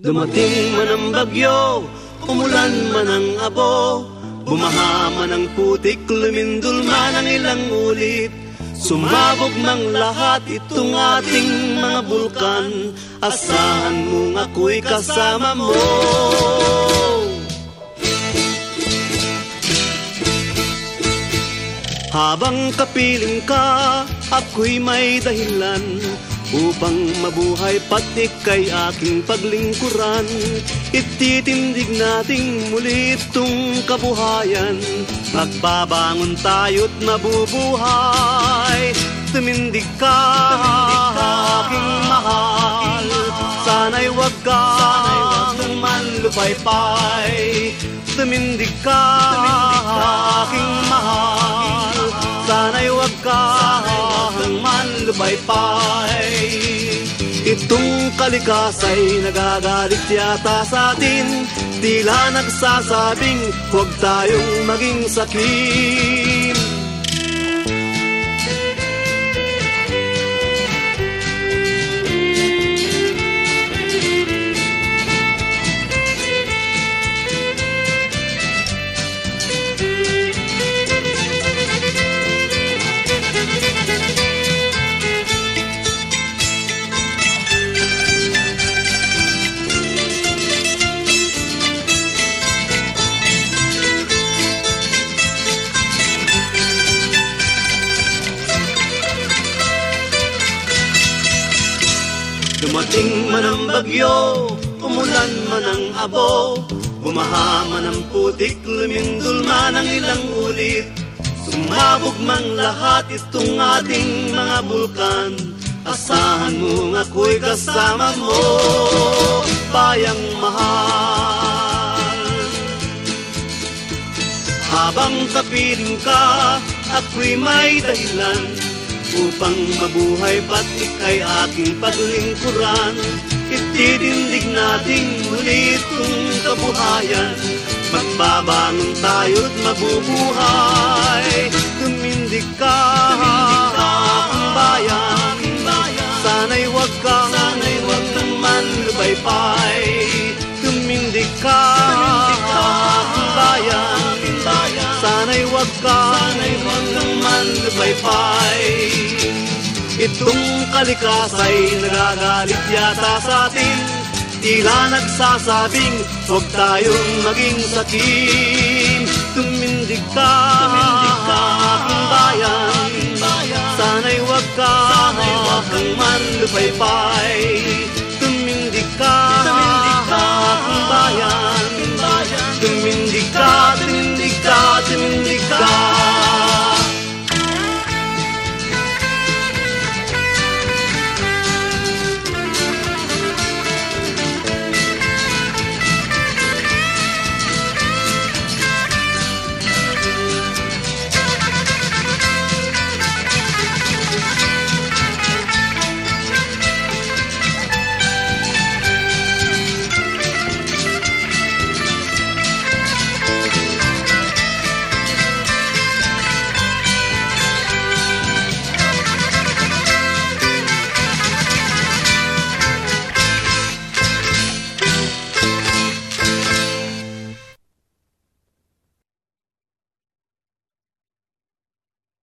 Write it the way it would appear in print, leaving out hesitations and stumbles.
Dumating man ang bagyo, umulan man ang abo, bumaha man ang putik, lumindol man ang ilang ulit. Sumabog mang lahat itong ating mga bulkan, asahan mong ako'y kasama mo. Habang kapiling ka, ako'y may dahilan upang mabuhay pati kay aking paglingkuran. Ititindig nating muli itong kabuhayan, magbabangon tayo't mabubuhay. Tumindig ka, aking mahal, sana'y wag kang manlupaypay. Tumindig ka, aking mahal, sana'y wag kang manlupaypay. Itong kalikasa'y nagagalit yata sa atin, tila nagsasabing huwag tayong maging sakim. Dumating man ang bagyo, umulan man ang abo, bumaha man ang putik, lumindol man ang ilang ulit. Sumabog man lahat itong ating mga bulkan, asahan mong ako'y kasama mo, bayang mahal. Habang kapiling ka, ako'y may dahilan upang mabuhay pati kay aking paglingkuran. Itidindig nating muli itong kabuhayan, magbabangon tayo't mabubuhay. Tumindig ka, aking bayan, sana'y wag kang manlupaypay. Tumindig ka, aking bayan, sana'y wag kang manlupaypay. Itong kalikasa'y nagagalit yata sa atin, tila nagsasabing huwag tayong maging sakim. Tumindig ka, aking bayan, sana'y wag kang manlupaypay.